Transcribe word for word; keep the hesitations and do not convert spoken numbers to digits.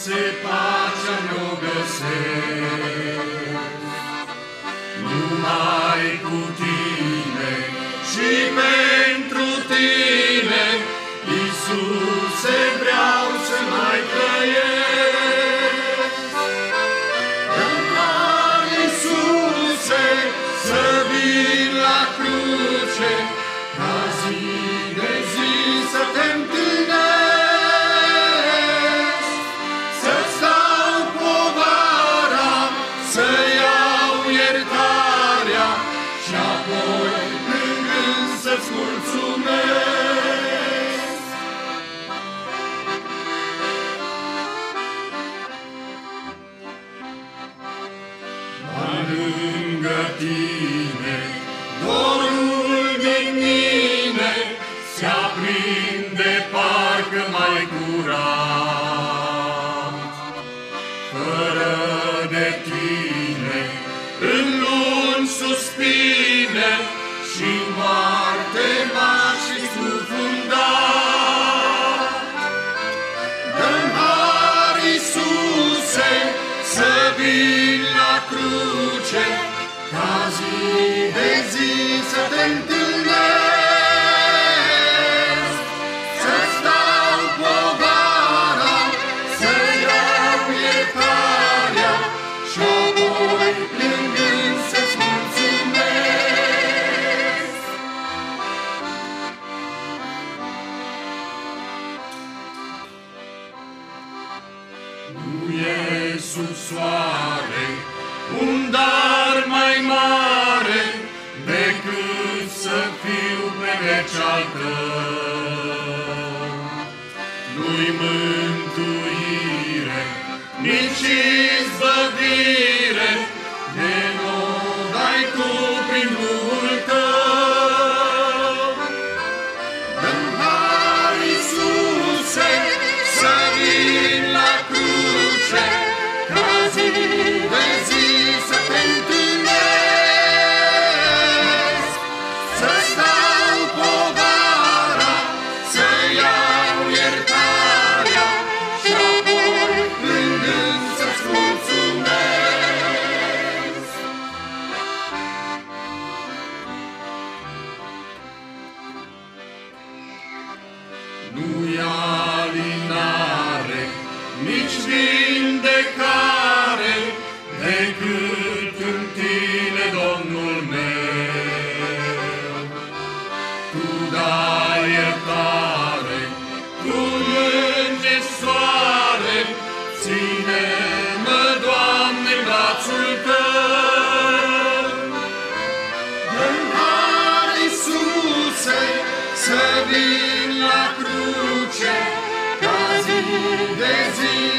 viață pacea mi-o găsesc. Numai cu tine și pentru tine, Iisuse, vreau să mai trăiesc. Dă-mi har, Iisuse, să vin la cruce, ca zi de zi să te întâlnesc, să-ți dau povara, să iau iertarea și apoi plângând să-ți mulțumesc. Dar lângă tine, dorul din mine se aprinde parcă mai curat. Fără de tine, în luni suspine și moarte m-aș scufunda. Dă-mi har, Iisuse, să vin la cruce, ca zi de zi să te întâlnesc, să-ți dau povara, să iau iertarea și apoi plângând să-ți mulțumesc. Nu e sub soare un dar mai mare decât să fiu pe veci al tău. Nu-i mântuire, nici izbăvire, de nu dai tu prin Duhul tău. Dă-mi har, Iisuse, să vin la cruce, ca zi de zi să te întâlnesc, să-ți dau povara, să iau iertarea și apoi plângând să-ți mulțumesc. Nu-i alinare, nici vindecare, decât în tine, Domnul meu. Tu dai iertare, tu îngeți soare, ține-mă, Doamne, în brațul tău. Dă-mi har, Iisuse, să vin la cruce, ca zi de zi